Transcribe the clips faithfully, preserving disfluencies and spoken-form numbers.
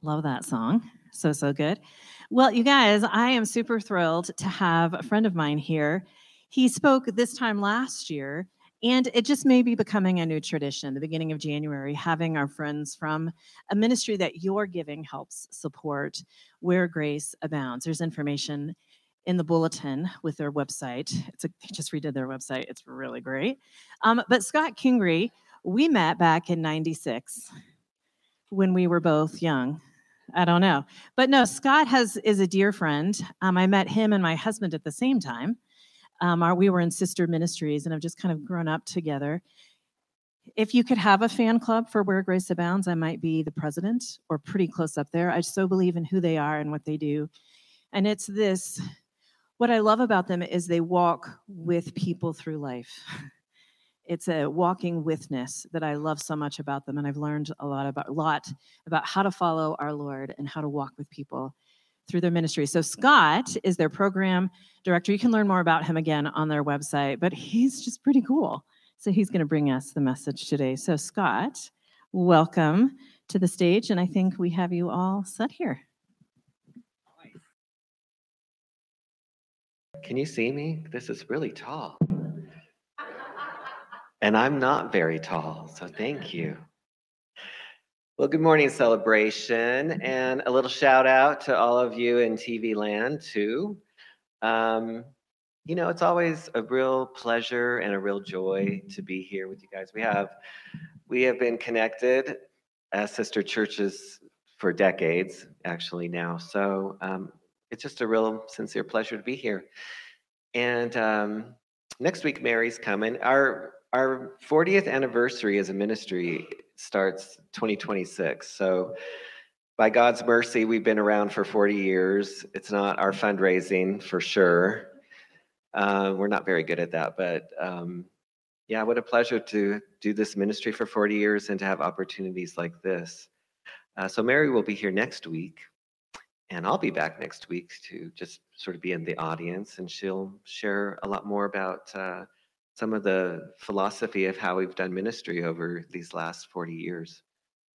Love that song. So, so good. Well, you guys, I am super thrilled to have a friend of mine here. He spoke this time last year, and it just may be becoming a new tradition, the beginning of January, having our friends from a ministry that your giving helps support, Where Grace Abounds. There's information in the bulletin with their website. It's a, I just redid their website. It's really great. Um, but Scott Kingery, we met back in ninety-six when we were both young. I don't know. But no, Scott has is a dear friend. Um, I met him and my husband at the same time. Um, our, we were in sister ministries and have just kind of grown up together. If you could have a fan club for Where Grace Abounds, I might be the president or pretty close up there. I so believe in who they are and what they do. And it's this, what I love about them is they walk with people through life. It's a walking witness that I love so much about them, and I've learned a lot about a lot about how to follow our Lord and how to walk with people through their ministry. So Scott is their program director. You can learn more about him again on their website, but he's just pretty cool. So he's going to bring us the message today. So Scott, welcome to the stage, and I think we have you all set here. Can you see me? This is really tall. And I'm not very tall, so thank you. Well, good morning, Celebration, and a little shout out to all of you in T V land, too. Um, you know, it's always a real pleasure and a real joy to be here with you guys. We have, we have been connected as sister churches for decades, actually, now. So um, it's just a real sincere pleasure to be here. And um, next week, Mary's coming. Our Our fortieth anniversary as a ministry starts twenty twenty-six. So by God's mercy, we've been around for forty years. It's not our fundraising for sure. Uh, we're not very good at that, but um, yeah, what a pleasure to do this ministry for forty years and to have opportunities like this. Uh, so Mary will be here next week, and I'll be back next week to just sort of be in the audience, and she'll share a lot more about uh, some of the philosophy of how we've done ministry over these last forty years.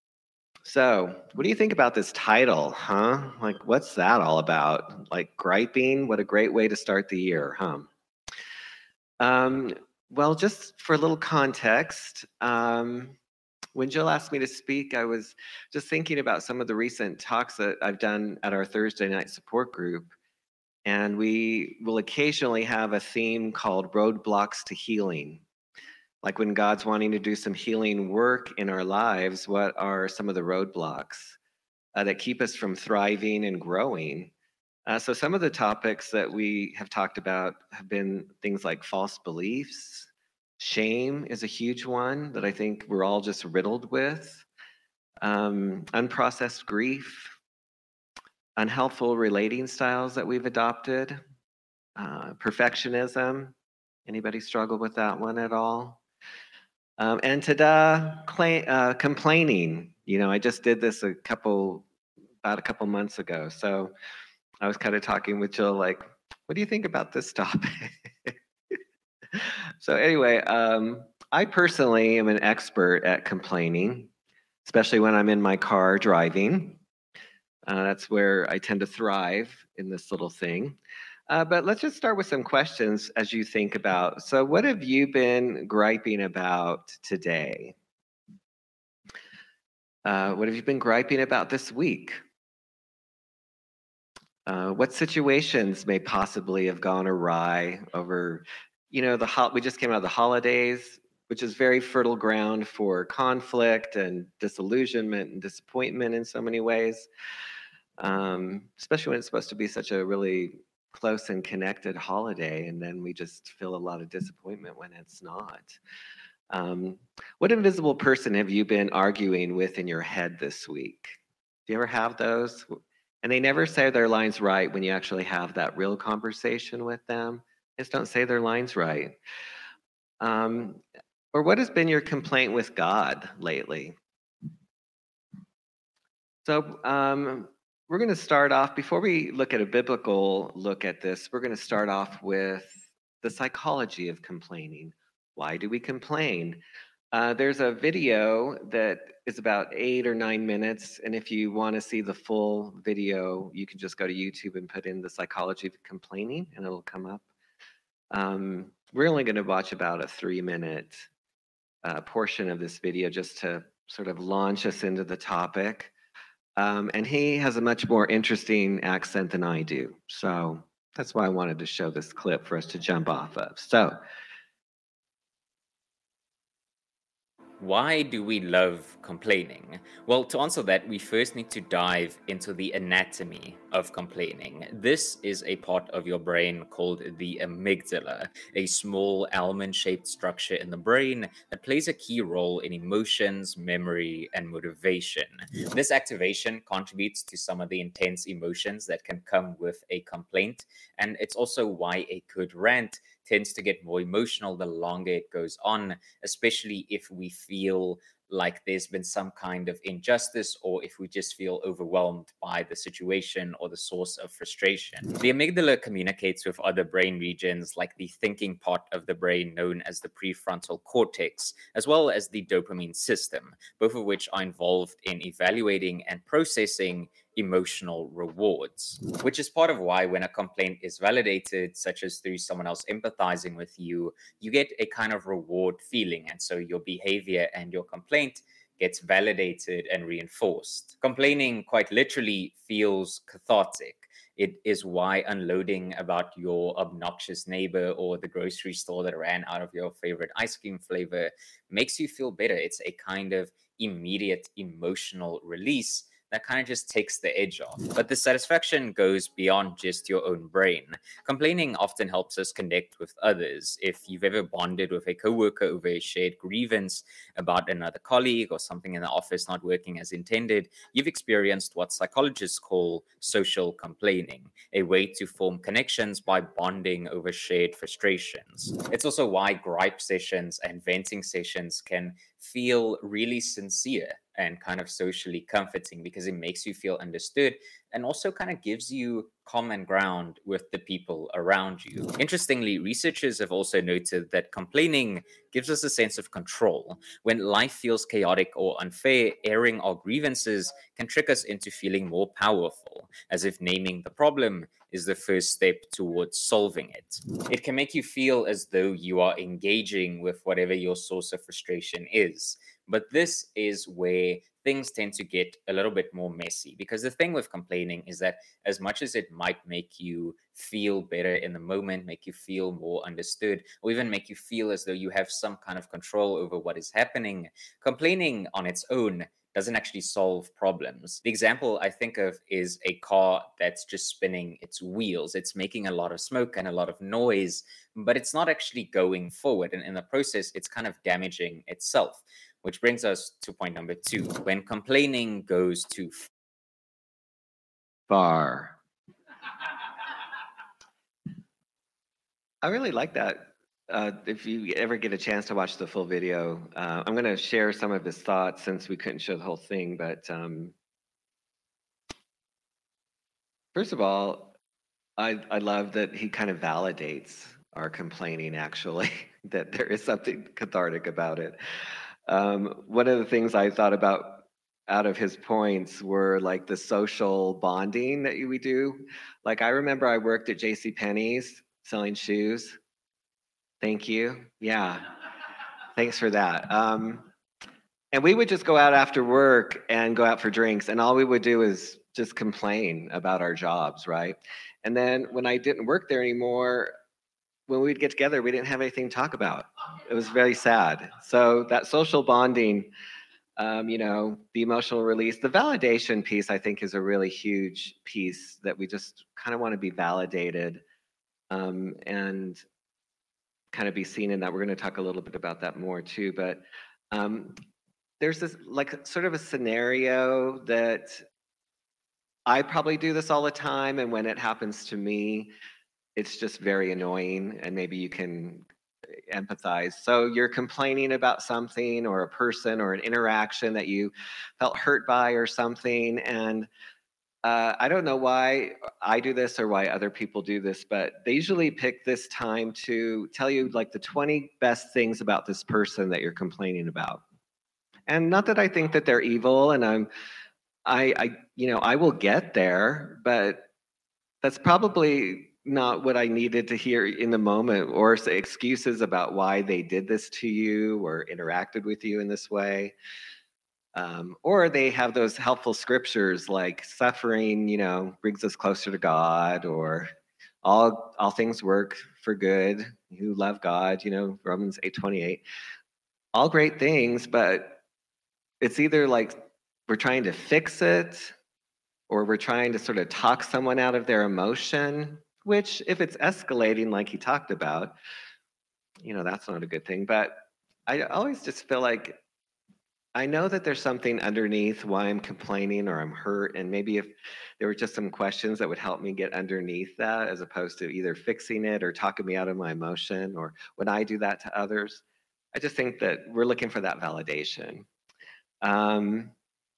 So, what do you think about this title, huh? Like, what's that all about? Like, griping? What a great way to start the year, huh? Um, well, just for a little context, um, when Jill asked me to speak, I was just thinking about some of the recent talks that I've done at our Thursday night support group. And we will occasionally have a theme called Roadblocks to Healing. Like when God's wanting to do some healing work in our lives, what are some of the roadblocks uh, that keep us from thriving and growing? Uh, so some of the topics that we have talked about have been things like false beliefs. Shame is a huge one that I think we're all just riddled with. Um, unprocessed grief, unhelpful relating styles that we've adopted, uh, perfectionism. Anybody struggle with that one at all? Um, and ta-da, cla- uh, complaining. You know, I just did this a couple, about a couple months ago. So I was kind of talking with Jill, like, what do you think about this topic? So anyway, um, I personally am an expert at complaining, especially when I'm in my car driving. Uh, that's where I tend to thrive in this little thing. Uh, but let's just start with some questions as you think about. So what have you been griping about today? Uh, what have you been griping about this week? Uh, what situations may possibly have gone awry over, you know, the ho- we just came out of the holidays, which is very fertile ground for conflict and disillusionment and disappointment in so many ways, um, especially when it's supposed to be such a really close and connected holiday, and then we just feel a lot of disappointment when it's not. Um, what invisible person have you been arguing with in your head this week? Do you ever have those? And they never say their lines right when you actually have that real conversation with them. Just don't say their lines right. Um, or what has been your complaint with God lately? So um, we're going to start off, before we look at a biblical look at this, we're going to start off with the psychology of complaining. Why do we complain? Uh, there's a video that is about eight or nine minutes, and if you want to see the full video, you can just go to YouTube and put in the psychology of complaining, and it'll come up. Um, we're only going to watch about a three-minute uh, portion of this video just to sort of launch us into the topic. Um, and he has a much more interesting accent than I do, so that's why I wanted to show this clip for us to jump off of. So. Why do we love complaining? Well, to answer that, we first need to dive into the anatomy of complaining. This is a part of your brain called the amygdala, a small almond-shaped structure in the brain that plays a key role in emotions, memory, and motivation. This activation contributes to some of the intense emotions that can come with a complaint, and it's also why a good rant tends to get more emotional the longer it goes on, especially if we feel like there's been some kind of injustice or if we just feel overwhelmed by the situation or the source of frustration. The amygdala communicates with other brain regions like the thinking part of the brain known as the prefrontal cortex, as well as the dopamine system, both of which are involved in evaluating and processing emotional rewards, which is part of why when a complaint is validated, such as through someone else empathizing with you, you get a kind of reward feeling. And so your behavior and your complaint gets validated and reinforced. Complaining quite literally feels cathartic. It is why unloading about your obnoxious neighbor or the grocery store that ran out of your favorite ice cream flavor makes you feel better. It's a kind of immediate emotional release that kind of just takes the edge off. But the satisfaction goes beyond just your own brain. Complaining often helps us connect with others. If you've ever bonded with a coworker over a shared grievance about another colleague or something in the office not working as intended, you've experienced what psychologists call social complaining, a way to form connections by bonding over shared frustrations. It's also why gripe sessions and venting sessions can feel really sincere and kind of socially comforting because it makes you feel understood and also kind of gives you common ground with the people around you. Interestingly, researchers have also noted that complaining gives us a sense of control. When life feels chaotic or unfair, airing our grievances can trick us into feeling more powerful, as if naming the problem is the first step towards solving it. It can make you feel as though you are engaging with whatever your source of frustration is. But this is where things tend to get a little bit more messy, because the thing with complaining is that as much as it might make you feel better in the moment, make you feel more understood, or even make you feel as though you have some kind of control over what is happening, complaining on its own doesn't actually solve problems. The example I think of is a car that's just spinning its wheels. It's making a lot of smoke and a lot of noise, but it's not actually going forward. And in the process, it's kind of damaging itself. Which brings us to point number two. When complaining goes too far. I really like that. Uh, if you ever get a chance to watch the full video, uh, I'm going to share some of his thoughts since we couldn't show the whole thing. But um, first of all, I, I love that he kind of validates our complaining, actually, that there is something cathartic about it. Um, one of the things I thought about out of his points were like the social bonding that we do. Like I remember I worked at JCPenney's selling shoes. Thank you. Yeah. Thanks for that. Um, and we would just go out after work and go out for drinks, and all we would do is just complain about our jobs, right? And then when I didn't work there anymore, when we'd get together, we didn't have anything to talk about. It was very sad. So that social bonding, um, you know, the emotional release, the validation piece, I think is a really huge piece that we just kind of want to be validated um, and kind of be seen in that. We're going to talk a little bit about that more too, but um, there's this like sort of a scenario that I probably do this all the time. And when it happens to me, it's just very annoying, and maybe you can empathize. So you're complaining about something or a person or an interaction that you felt hurt by or something, and uh, I don't know why I do this or why other people do this, but they usually pick this time to tell you like the twenty best things about this person that you're complaining about. And not that I think that they're evil, and I'm, I, I, you know, I will get there, but that's probably not what I needed to hear in the moment, or say excuses about why they did this to you or interacted with you in this way. Um, or they have those helpful scriptures like suffering, you know, brings us closer to God, or all all things work for good who love God, you know, Romans eight twenty-eight. All great things, but it's either like we're trying to fix it or we're trying to sort of talk someone out of their emotion, which if it's escalating like he talked about, you know, that's not a good thing. But I always just feel like I know that there's something underneath why I'm complaining or I'm hurt. And maybe if there were just some questions that would help me get underneath that, as opposed to either fixing it or talking me out of my emotion, or when I do that to others, I just think that we're looking for that validation. Um,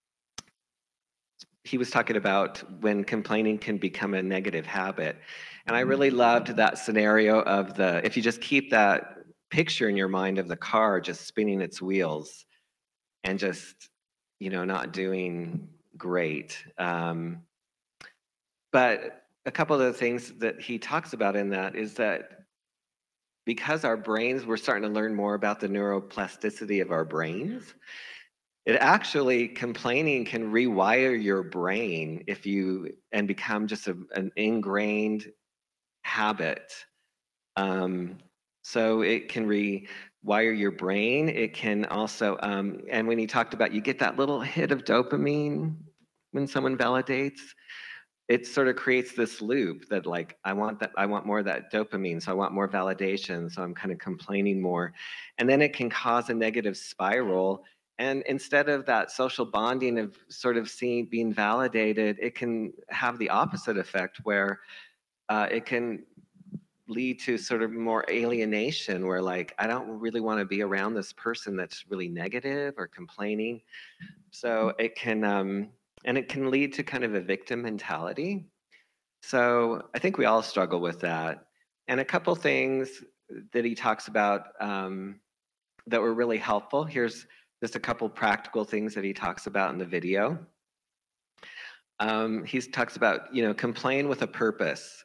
he was talking about when complaining can become a negative habit. And I really loved that scenario of the, if you just keep that picture in your mind of the car just spinning its wheels and just, you know, not doing great. Um, but a couple of the things that he talks about in that is that because our brains, we're starting to learn more about the neuroplasticity of our brains. It actually, complaining can rewire your brain if you, and become just a, an ingrained habit. Um, so it can rewire your brain. It can also, um, and when he talked about, you get that little hit of dopamine when someone validates, it sort of creates this loop that like, I want that, I want more of that dopamine. So I want more validation. So I'm kind of complaining more. And then it can cause a negative spiral. And instead of that social bonding of sort of seeing, being validated, it can have the opposite effect where uh, it can lead to sort of more alienation where like, I don't really want to be around this person that's really negative or complaining. So it can, um, and it can lead to kind of a victim mentality. So I think we all struggle with that. And a couple things that he talks about um, that were really helpful. Here's just a couple practical things that he talks about in the video. Um, he talks about, you know, complain with a purpose.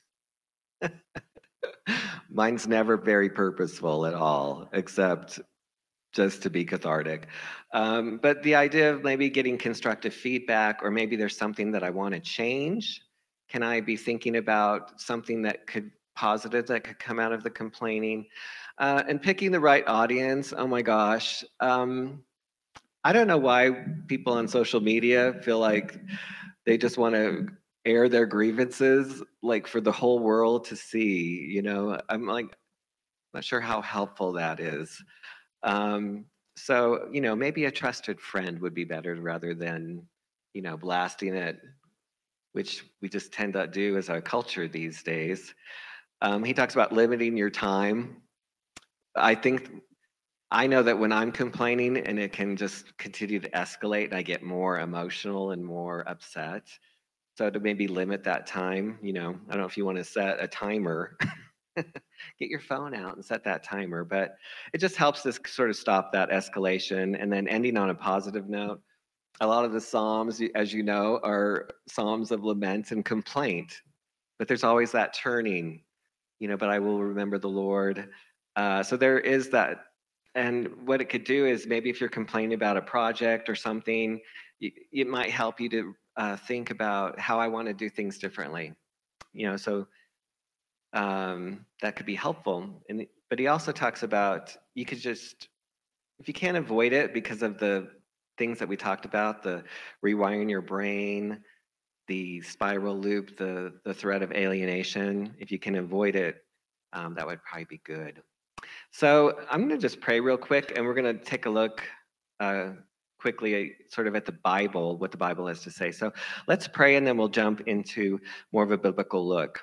Mine's never very purposeful at all, except just to be cathartic. Um, but the idea of maybe getting constructive feedback, or maybe there's something that I want to change. Can I be thinking about something that could positive that could come out of the complaining? Uh, and picking the right audience. Oh my gosh. Um, I don't know why people on social media feel like they just want to air their grievances like for the whole world to see. You know, I'm like, not sure how helpful that is. Um, so, you know, maybe a trusted friend would be better rather than, you know, blasting it, which we just tend to do as a culture these days. Um, he talks about limiting your time. I think I know that when I'm complaining and it can just continue to escalate, I get more emotional and more upset. So to maybe limit that time, you know, I don't know if you want to set a timer. Get your phone out and set that timer, but it just helps us sort of stop that escalation. And then ending on a positive note, a lot of the Psalms, as you know, are Psalms of lament and complaint, but there's always that turning, you know, but I will remember the Lord. Uh, so there is that. And what it could do is maybe if you're complaining about a project or something, it might help you to uh, think about how I want to do things differently, you know, so um, that could be helpful. And but he also talks about you could just, if you can't avoid it because of the things that we talked about, the rewiring your brain, the spiral loop, the the threat of alienation, if you can avoid it, um, that would probably be good. So I'm going to just pray real quick, and we're going to take a look uh, quickly sort of at the Bible, what the Bible has to say. So let's pray, and then we'll jump into more of a biblical look.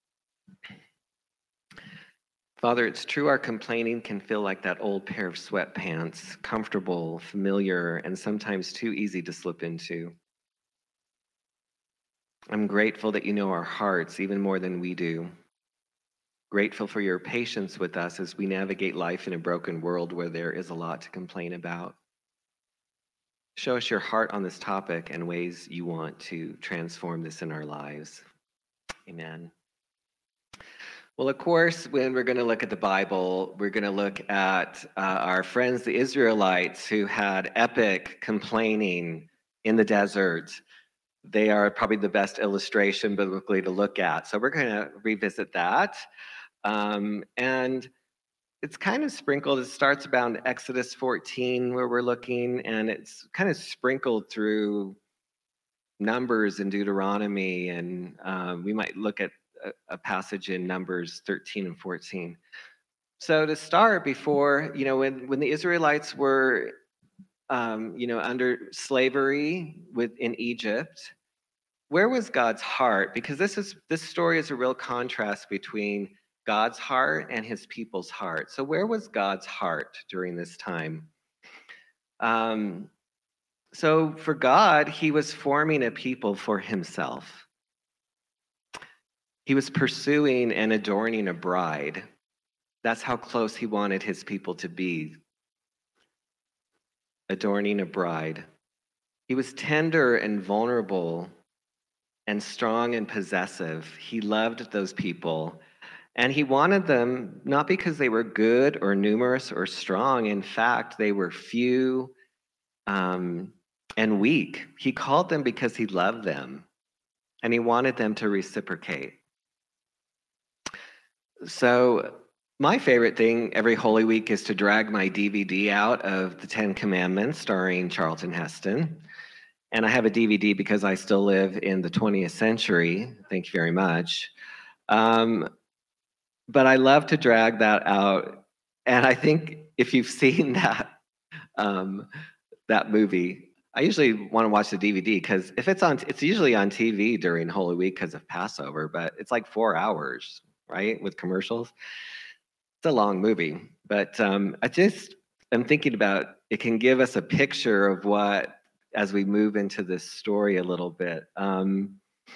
Father, it's true our complaining can feel like that old pair of sweatpants, comfortable, familiar, and sometimes too easy to slip into. I'm grateful that you know our hearts even more than we do. Grateful for your patience with us as we navigate life in a broken world where there is a lot to complain about. Show us your heart on this topic and ways you want to transform this in our lives. Amen. Well, of course, when we're going to look at the Bible, we're going to look at uh, our friends, the Israelites, who had epic complaining in the desert. They are probably the best illustration biblically to look at. So we're going to revisit that. Um, and it's kind of sprinkled. It starts around Exodus fourteen, where we're looking, and it's kind of sprinkled through Numbers and Deuteronomy. And um, we might look at a, a passage in Numbers thirteen and fourteen. So to start, before, you know, when, when the Israelites were, um, you know, under slavery within Egypt, where was God's heart? Because this is this story is a real contrast between God's heart and his people's heart. So where was God's heart during this time? Um, so for God, he was forming a people for himself. He was pursuing and adorning a bride. That's how close he wanted his people to be. Adorning a bride. He was tender and vulnerable and strong and possessive. He loved those people. And he wanted them not because they were good or numerous or strong. In fact, they were few um, and weak. He called them because he loved them. And he wanted them to reciprocate. So my favorite thing every Holy Week is to drag my D V D out of the Ten Commandments starring Charlton Heston. And I have a D V D because I still live in the twentieth century. Thank you very much. Um, but I love to drag that out. And I think if you've seen that, um, that movie, I usually want to watch the D V D because if it's on, it's usually on T V during Holy Week because of Passover, but it's like four hours, right, with commercials. It's a long movie, but um, I just am thinking about it can give us a picture of what, as we move into this story a little bit. Um,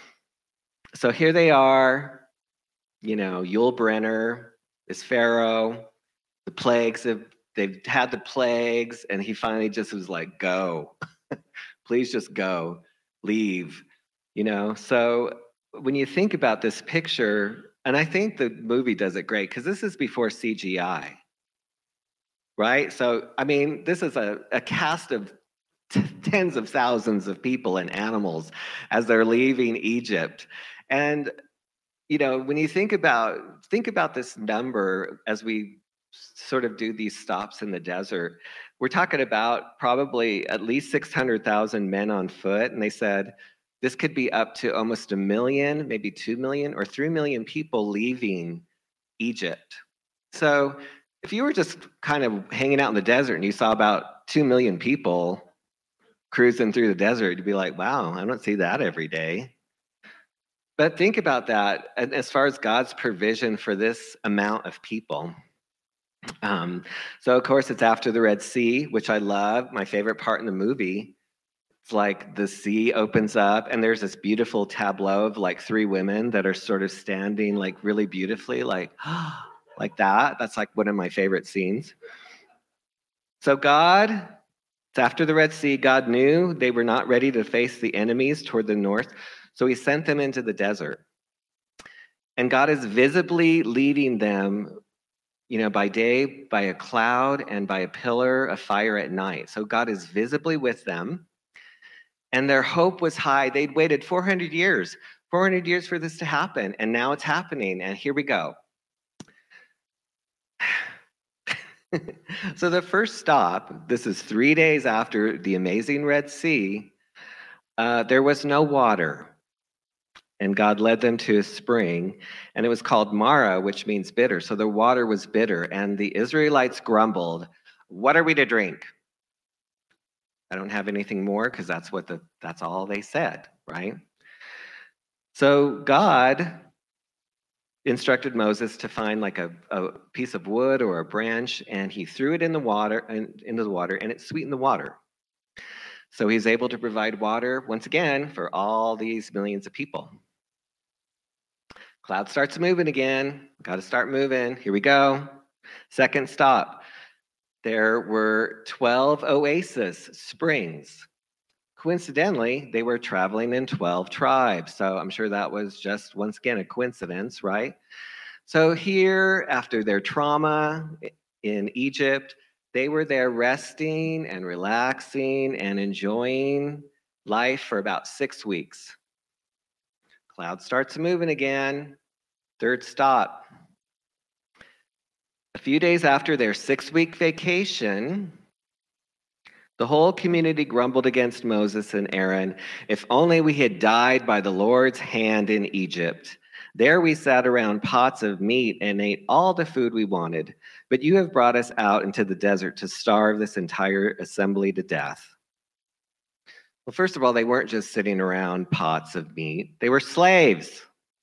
so here they are, you know, Yul Brynner is Pharaoh. The plagues have, they've had the plagues, and he finally just was like, go, please just go, leave, you know? So when you think about this picture, and I think the movie does it great because this is before C G I, right? So, I mean, this is a, a cast of t- tens of thousands of people and animals as they're leaving Egypt. And, you know, when you think about, think about this number as we sort of do these stops in the desert, we're talking about probably at least six hundred thousand men on foot. And they said, this could be up to almost a million, maybe two million or three million people leaving Egypt. So if you were just kind of hanging out in the desert and you saw about two million people cruising through the desert, you'd be like, wow, I don't see that every day. But think about that as far as God's provision for this amount of people. Um, so, of course, it's after the Red Sea, which I love. My favorite part in the movie. It's like the sea opens up and there's this beautiful tableau of like three women that are sort of standing like really beautifully, like, like that. That's like one of my favorite scenes. So God, it's after the Red Sea, God knew they were not ready to face the enemies toward the north. So he sent them into the desert. And God is visibly leading them, you know, by day, by a cloud, and by a pillar of fire at night. So God is visibly with them. And their hope was high. They'd waited four hundred years, four hundred years for this to happen. And now it's happening. And here we go. So the first stop, this is three days after the amazing Red Sea, uh, there was no water. And God led them to a spring, and it was called Mara, which means bitter. So the water was bitter, and the Israelites grumbled, what are we to drink? I don't have anything more, because that's what the that's all they said, right? So God instructed Moses to find like a, a piece of wood or a branch, and he threw it in the water and into the water, and it sweetened the water. So he's able to provide water, once again, for all these millions of people. Cloud starts moving again. Got to start moving. Here we go. Second stop. There were twelve oasis springs. Coincidentally, they were traveling in twelve tribes. So I'm sure that was just, once again, a coincidence, right? So here, after their trauma in Egypt, they were there resting and relaxing and enjoying life for about six weeks. Cloud starts moving again. Third stop. A few days after their six-week vacation, the whole community grumbled against Moses and Aaron. If only we had died by the Lord's hand in Egypt. There we sat around pots of meat and ate all the food we wanted. But you have brought us out into the desert to starve this entire assembly to death. Well, first of all, they weren't just sitting around pots of meat. They were slaves.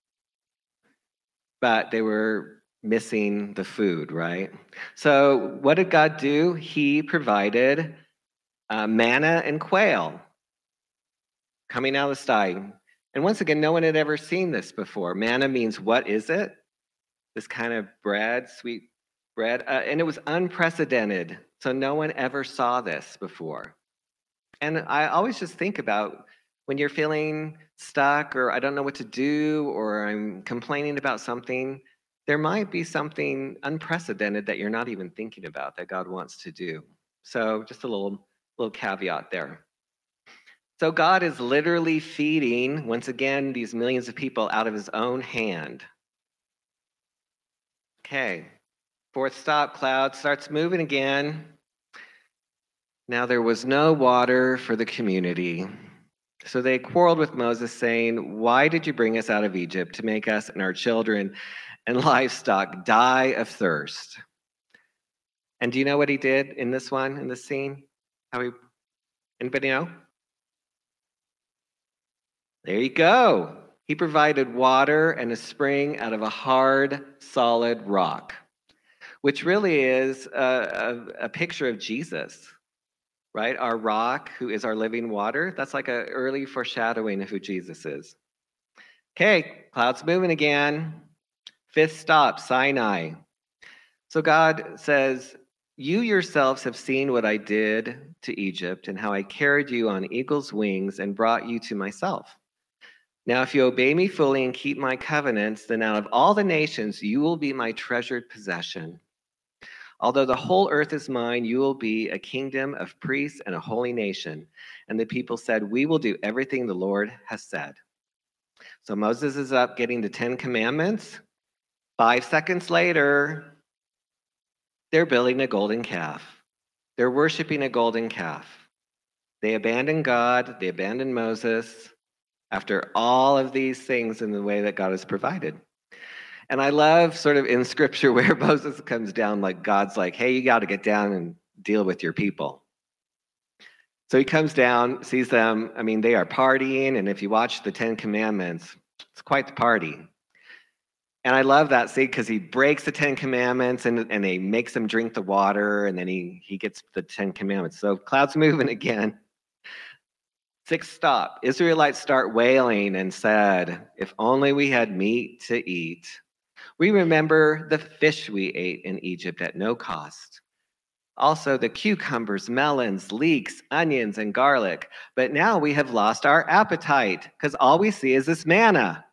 But they were missing the food, right? So what did God do? He provided uh, manna and quail coming out of the sky. And once again, no one had ever seen this before. Manna means, what is it? This kind of bread, sweet bread. Uh, and it was unprecedented. So no one ever saw this before. And I always just think about when you're feeling stuck, or I don't know what to do, or I'm complaining about something, there might be something unprecedented that you're not even thinking about that God wants to do. So just a little, little caveat there. So God is literally feeding, once again, these millions of people out of his own hand. Okay, fourth stop, cloud starts moving again. Now there was no water for the community. So they quarreled with Moses, saying, why did you bring us out of Egypt to make us and our children and livestock die of thirst? And do you know what he did in this one, in this scene? How he, anybody know? There you go. He provided water and a spring out of a hard, solid rock, which really is a, a, a picture of Jesus, right? Our rock, who is our living water. That's like an early foreshadowing of who Jesus is. Okay, clouds moving again. Fifth stop, Sinai. So God says, you yourselves have seen what I did to Egypt and how I carried you on eagle's wings and brought you to myself. Now, if you obey me fully and keep my covenants, then out of all the nations, you will be my treasured possession. Although the whole earth is mine, you will be a kingdom of priests and a holy nation. And the people said, we will do everything the Lord has said. So Moses is up getting the Ten Commandments. Five seconds later, they're building a golden calf. They're worshiping a golden calf. They abandon God. They abandon Moses after all of these things in the way that God has provided. And I love sort of in scripture where Moses comes down, like God's like, hey, you got to get down and deal with your people. So he comes down, sees them. I mean, they are partying. And if you watch the Ten Commandments, it's quite the party. And I love that scene because he breaks the Ten Commandments and, and he makes them drink the water. And then he, he gets the Ten Commandments. So clouds moving again. Sixth stop, Israelites start wailing and said, if only we had meat to eat. We remember the fish we ate in Egypt at no cost. Also the cucumbers, melons, leeks, onions, and garlic. But now we have lost our appetite because all we see is this manna.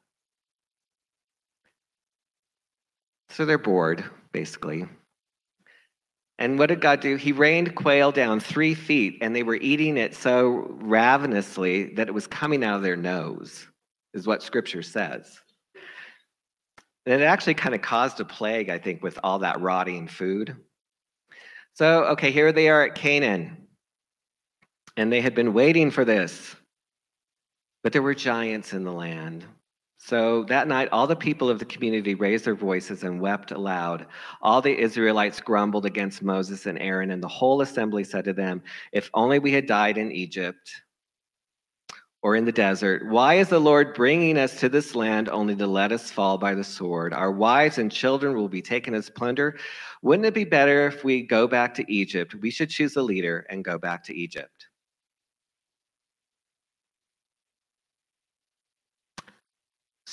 So they're bored, basically. And what did God do? He rained quail down three feet, and they were eating it so ravenously that it was coming out of their nose, is what Scripture says. And it actually kind of caused a plague, I think, with all that rotting food. So, okay, here they are at Canaan. And they had been waiting for this. But there were giants in the land. So that night, all the people of the community raised their voices and wept aloud. All the Israelites grumbled against Moses and Aaron, and the whole assembly said to them, if only we had died in Egypt or in the desert. Why is the Lord bringing us to this land only to let us fall by the sword? Our wives and children will be taken as plunder. Wouldn't it be better if we go back to Egypt? We should choose a leader and go back to Egypt.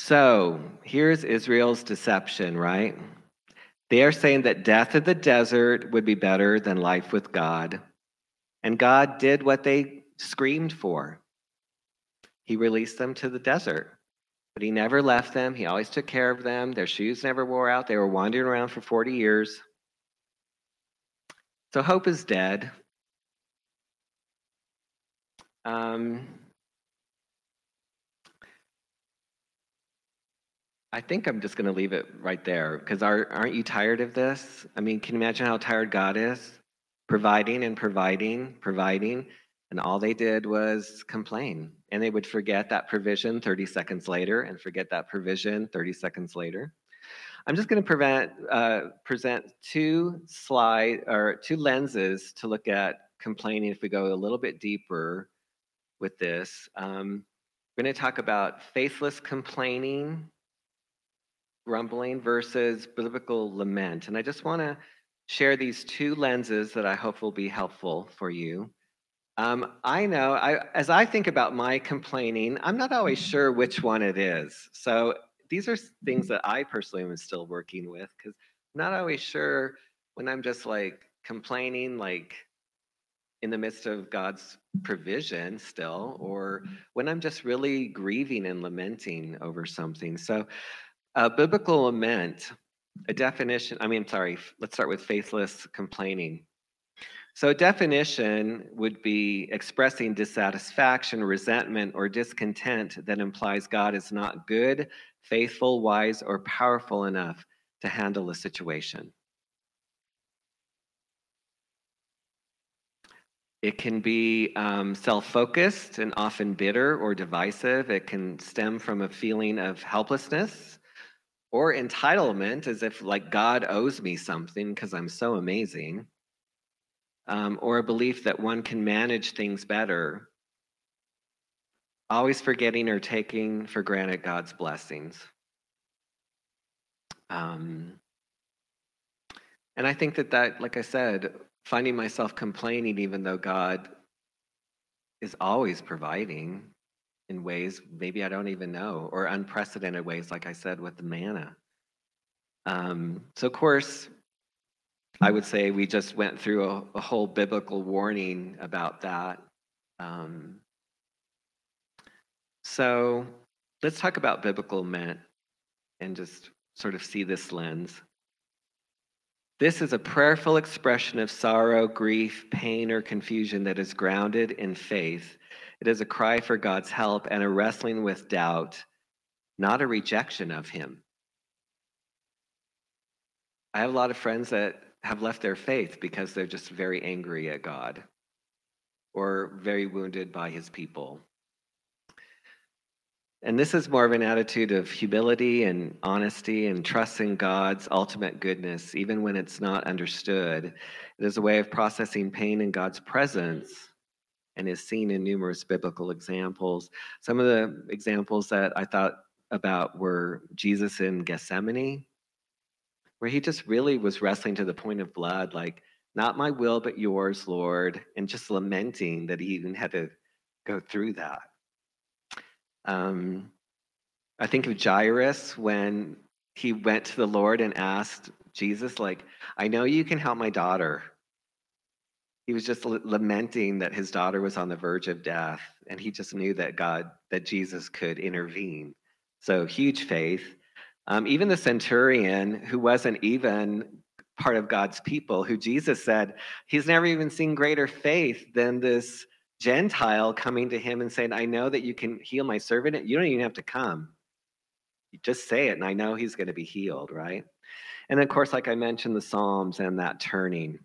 So here's Israel's deception, right? They are saying that death in the desert would be better than life with God. And God did what they screamed for. He released them to the desert. But he never left them. He always took care of them. Their shoes never wore out. They were wandering around for forty years. So hope is dead. Um, I think I'm just going to leave it right there, because are, aren't you tired of this? I mean, can you imagine how tired God is? Providing and providing, providing, and all they did was complain. And they would forget that provision thirty seconds later and forget that provision thirty seconds later. I'm just going to prevent, uh, present two slide or two lenses to look at complaining if we go a little bit deeper with this. Um, we're going to talk about faithless complaining, grumbling versus biblical lament. And I just want to share these two lenses that I hope will be helpful for you. Um, I know, I, as I think about my complaining, I'm not always sure which one it is. So these are things that I personally am still working with, because I'm not always sure when I'm just like complaining, like in the midst of God's provision still, or when I'm just really grieving and lamenting over something. So uh, biblical lament, a definition, I mean, sorry, let's start with faithless complaining. So a definition would be expressing dissatisfaction, resentment, or discontent that implies God is not good, faithful, wise, or powerful enough to handle a situation. It can be um, self-focused and often bitter or divisive. It can stem from a feeling of helplessness or entitlement, as if like God owes me something because I'm so amazing. Um, or a belief that one can manage things better, always forgetting or taking for granted God's blessings. Um, and I think that that, like I said, finding myself complaining even though God is always providing in ways maybe I don't even know, or unprecedented ways, like I said, with the manna. Um, so, of course, I would say we just went through a, a whole biblical warning about that. Um, so let's talk about biblical lament and just sort of see this lens. This is a prayerful expression of sorrow, grief, pain, or confusion that is grounded in faith. It is a cry for God's help and a wrestling with doubt, not a rejection of Him. I have a lot of friends that have left their faith because they're just very angry at God or very wounded by His people. And this is more of an attitude of humility and honesty and trusting God's ultimate goodness, even when it's not understood. It is a way of processing pain in God's presence and is seen in numerous biblical examples. Some of the examples that I thought about were Jesus in Gethsemane, where he just really was wrestling to the point of blood, like, not my will, but yours, Lord, and just lamenting that he even had to go through that. Um, I think of Jairus when he went to the Lord and asked Jesus, like, I know you can help my daughter. He was just l- lamenting that his daughter was on the verge of death, and he just knew that God, that Jesus could intervene. So huge faith. Um, even the centurion, who wasn't even part of God's people, who Jesus said, he's never even seen greater faith than this Gentile coming to him and saying, I know that you can heal my servant. You don't even have to come. You just say it, and I know he's going to be healed, right? And of course, like I mentioned, the Psalms and that turning.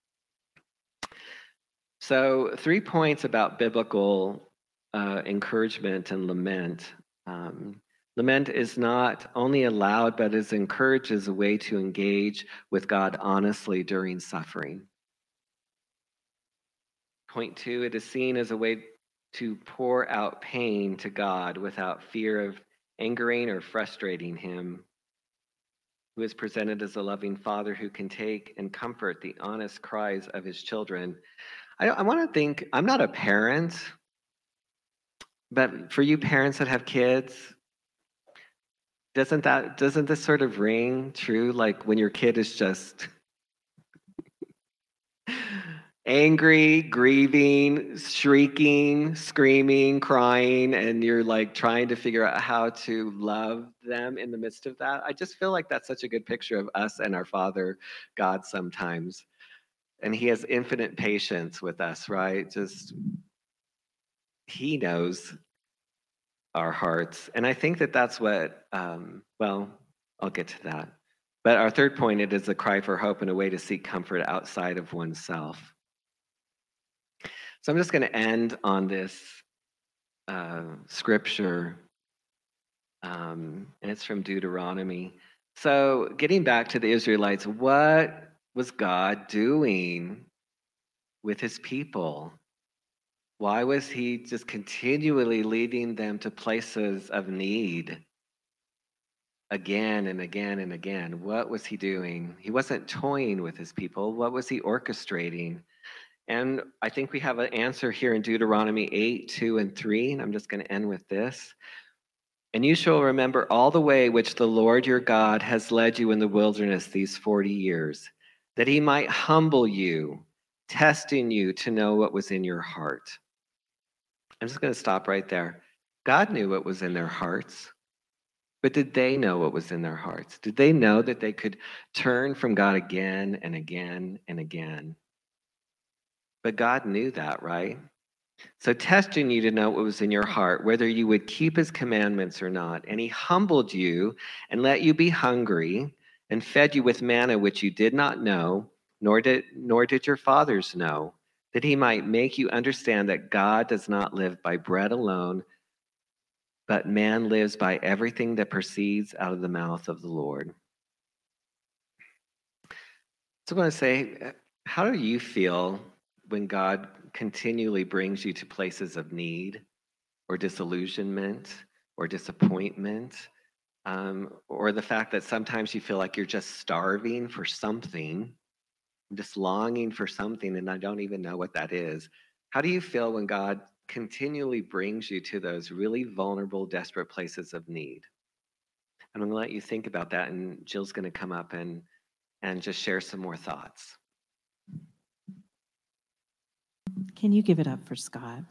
So three points about biblical uh, encouragement and lament. Um, lament is not only allowed, but is encouraged as a way to engage with God honestly during suffering. Point two, it is seen as a way to pour out pain to God without fear of angering or frustrating him, who is presented as a loving father who can take and comfort the honest cries of his children. I, I want to think, I'm not a parent, but for you parents that have kids, Doesn't that, doesn't this sort of ring true? Like when your kid is just angry, grieving, shrieking, screaming, crying, and you're like trying to figure out how to love them in the midst of that. I just feel like that's such a good picture of us and our Father God sometimes. And he has infinite patience with us, right? Just, he knows our hearts. And I think that that's what, um, well, I'll get to that. But our third point, it is a cry for hope and a way to seek comfort outside of oneself. So I'm just going to end on this uh, scripture, um, and it's from Deuteronomy. So getting back to the Israelites, what was God doing with his people? Why was he just continually leading them to places of need again and again and again? What was he doing? He wasn't toying with his people. What was he orchestrating? And I think we have an answer here in Deuteronomy eight, two, and three, and I'm just going to end with this. And you shall remember all the way which the Lord your God has led you in the wilderness these forty years, that he might humble you, testing you to know what was in your heart. I'm just going to stop right there. God knew what was in their hearts, but did they know what was in their hearts? Did they know that they could turn from God again and again and again? But God knew that, right? So testing you to know what was in your heart, whether you would keep his commandments or not. And he humbled you and let you be hungry and fed you with manna which you did not know, nor did, nor did your fathers know, that he might make you understand that God does not live by bread alone, but man lives by everything that proceeds out of the mouth of the Lord. So I want to say, how do you feel when God continually brings you to places of need or disillusionment or disappointment, um, or the fact that sometimes you feel like you're just starving for something, just longing for something, and I don't even know what that is? How do you feel when God continually brings you to those really vulnerable, desperate places of need? And I'm going to let you think about that, and Jill's going to come up and, and just share some more thoughts. Can you give it up for Scott?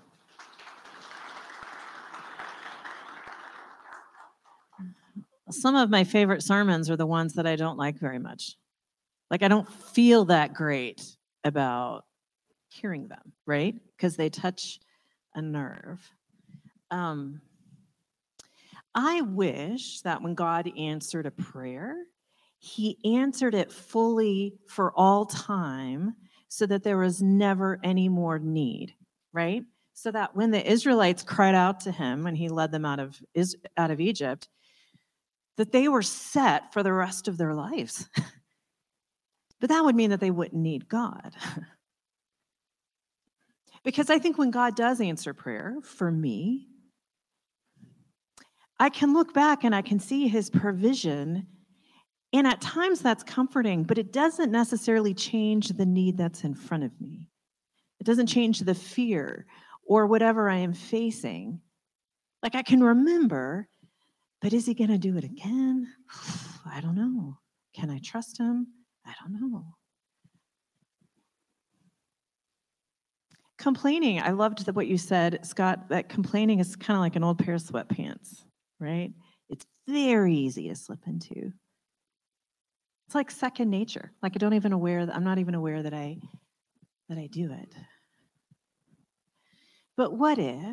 Some of my favorite sermons are the ones that I don't like very much. Like, I don't feel that great about hearing them, right? Because they touch a nerve. Um, I wish that when God answered a prayer, he answered it fully for all time so that there was never any more need, right? So that when the Israelites cried out to him when he led them out of, out of Egypt, that they were set for the rest of their lives. But that would mean that they wouldn't need God. Because I think when God does answer prayer, for me, I can look back and I can see his provision. And at times that's comforting, but it doesn't necessarily change the need that's in front of me. It doesn't change the fear or whatever I am facing. Like, I can remember, but is he going to do it again? I don't know. Can I trust him? I don't know. Complaining, I loved the, what you said, Scott, that complaining is kind of like an old pair of sweatpants, right? It's very easy to slip into. It's like second nature. Like, I don't even aware that I'm not even aware that I that I do it. But what if,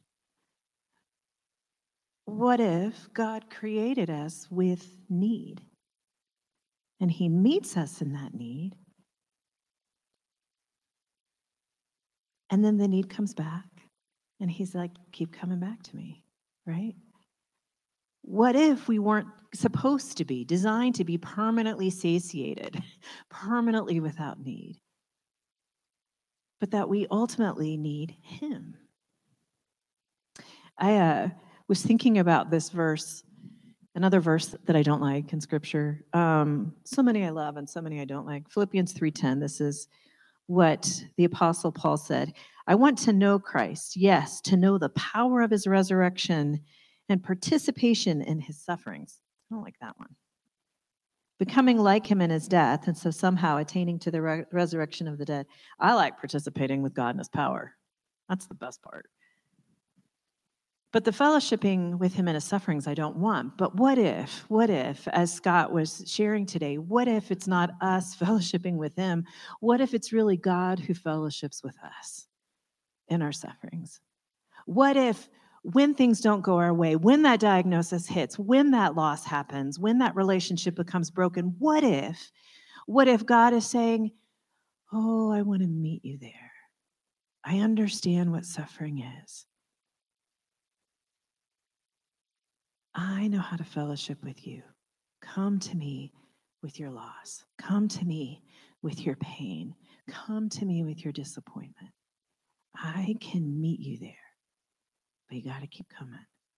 what if God created us with need? And he meets us in that need. And then the need comes back. And he's like, keep coming back to me, right? What if we weren't supposed to be, designed to be permanently satiated, permanently without need, but that we ultimately need him? I uh, was thinking about this verse, another verse that I don't like in Scripture. Um, so many I love and so many I don't like. Philippians three ten, this is what the Apostle Paul said. I want to know Christ, yes, to know the power of his resurrection and participation in his sufferings, I don't like that one. Becoming like him in his death, and so somehow attaining to the re- resurrection of the dead. I like participating with God in his power. That's the best part. But the fellowshipping with him in his sufferings, I don't want. But what if, what if, as Scott was sharing today, what if it's not us fellowshipping with him? What if it's really God who fellowships with us in our sufferings? What if when things don't go our way, when that diagnosis hits, when that loss happens, when that relationship becomes broken, what if, what if God is saying, oh, I want to meet you there. I understand what suffering is. I know how to fellowship with you. Come to me with your loss. Come to me with your pain. Come to me with your disappointment. I can meet you there, but you got to keep coming.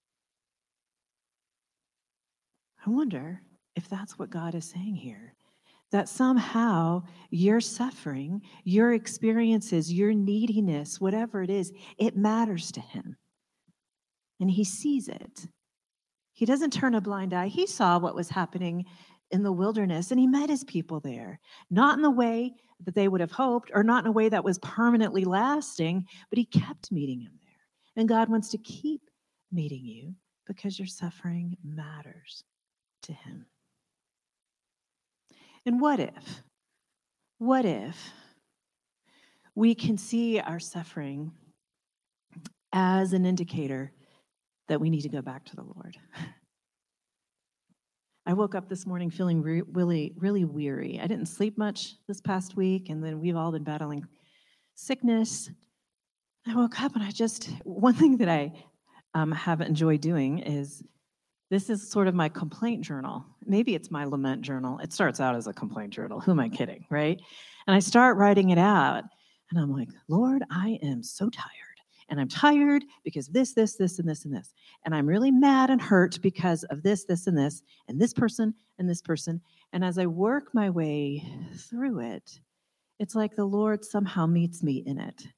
I wonder if that's what God is saying here, that somehow your suffering, your experiences, your neediness, whatever it is, it matters to him. And he sees it. He doesn't turn a blind eye. He saw what was happening in the wilderness, and he met his people there, not in the way that they would have hoped, or not in a way that was permanently lasting, but he kept meeting him there. And God wants to keep meeting you because your suffering matters to him. And what if, what if we can see our suffering as an indicator that we need to go back to the Lord? I woke up this morning feeling re- really, really weary. I didn't sleep much this past week, and then we've all been battling sickness. I woke up and I just, one thing that I um, have enjoyed doing is, this is sort of my complaint journal. Maybe it's my lament journal. It starts out as a complaint journal. Who am I kidding, right? And I start writing it out, and I'm like, Lord, I am so tired. And I'm tired because this, this, this, and this, and this. And I'm really mad and hurt because of this, this, and this, and this person, and this person. And as I work my way through it, it's like the Lord somehow meets me in it.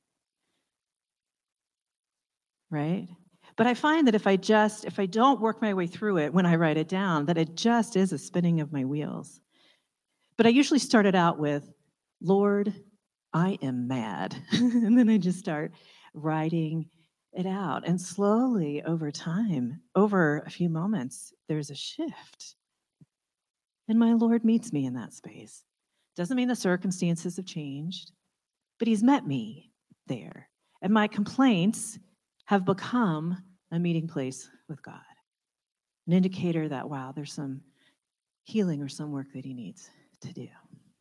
Right? But I find that if I just, if I don't work my way through it when I write it down, that it just is a spinning of my wheels. But I usually start it out with, Lord, I am mad. And then I just start writing it out. And slowly over time, over a few moments, there's a shift. And my Lord meets me in that space. Doesn't mean the circumstances have changed, but he's met me there. And my complaints have become a meeting place with God, an indicator that, wow, there's some healing or some work that he needs to do.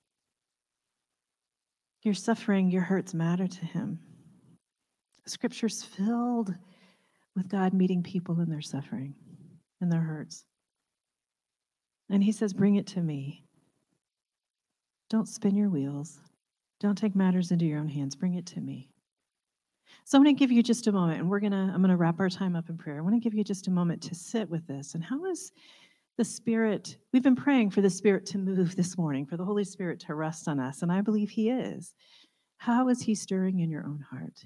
Your suffering, your hurts matter to him. Scripture's filled with God meeting people in their suffering and their hurts. And he says, bring it to me. Don't spin your wheels. Don't take matters into your own hands. Bring it to me. So I'm going to give you just a moment, and we're going to, I'm going to wrap our time up in prayer. I want to give you just a moment to sit with this. And how is the Spirit, we've been praying for the Spirit to move this morning, for the Holy Spirit to rest on us, and I believe he is. How is he stirring in your own heart?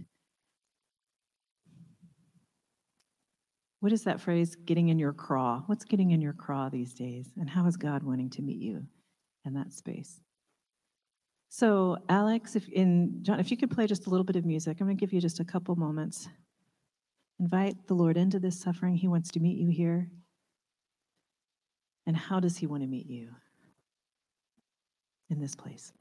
What is that phrase, getting in your craw? What's getting in your craw these days? And how is God wanting to meet you in that space? So, Alex, if in John, if you could play just a little bit of music, I'm going to give you just a couple moments. Invite the Lord into this suffering. He wants to meet you here. And how does he want to meet you in this place?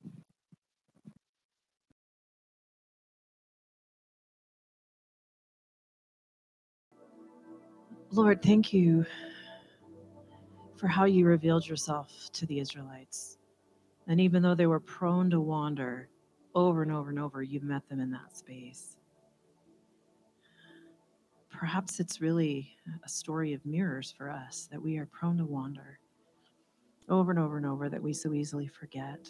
Lord, thank you for how you revealed yourself to the Israelites. And even though they were prone to wander over and over and over, you met them in that space. Perhaps it's really a story of mirrors for us, that we are prone to wander over and over and over, that we so easily forget.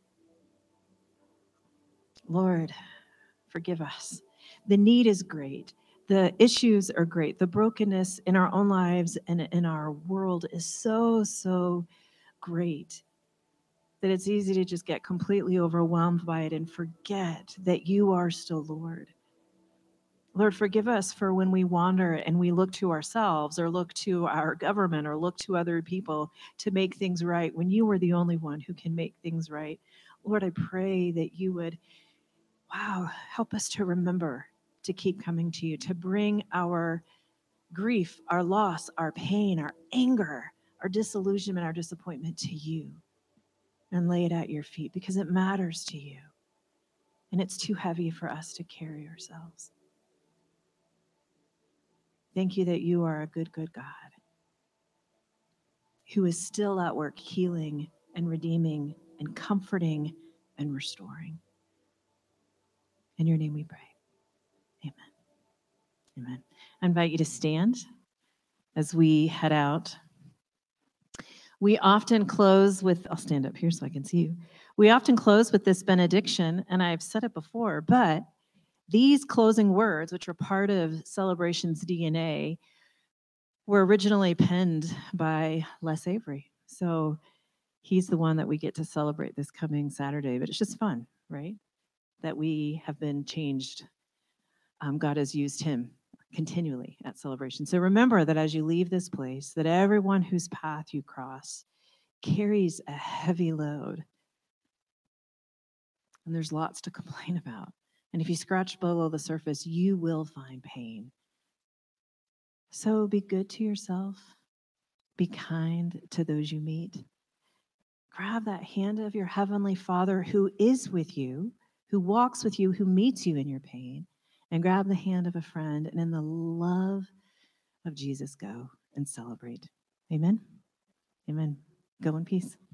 Lord, forgive us. The need is great. The issues are great. The brokenness in our own lives and in our world is so, so great that it's easy to just get completely overwhelmed by it and forget that you are still Lord. Lord, forgive us for when we wander and we look to ourselves or look to our government or look to other people to make things right when you are the only one who can make things right. Lord, I pray that you would, wow, help us to remember to keep coming to you, to bring our grief, our loss, our pain, our anger, our disillusionment, our disappointment to you and lay it at your feet because it matters to you and it's too heavy for us to carry ourselves. Thank you that you are a good, good God who is still at work healing and redeeming and comforting and restoring. In your name we pray. Amen. Amen. I invite you to stand as we head out. We often close with, I'll stand up here so I can see you. We often close with this benediction, and I've said it before, but these closing words, which are part of Celebration's D N A, were originally penned by Les Avery. So he's the one that we get to celebrate this coming Saturday, but it's just fun, right? That we have been changed. Um, God has used him continually at Celebration. So remember that as you leave this place, that everyone whose path you cross carries a heavy load. And there's lots to complain about. And if you scratch below the surface, you will find pain. So be good to yourself. Be kind to those you meet. Grab that hand of your Heavenly Father who is with you, who walks with you, who meets you in your pain, and grab the hand of a friend, and in the love of Jesus, go and celebrate. Amen. Amen. Go in peace.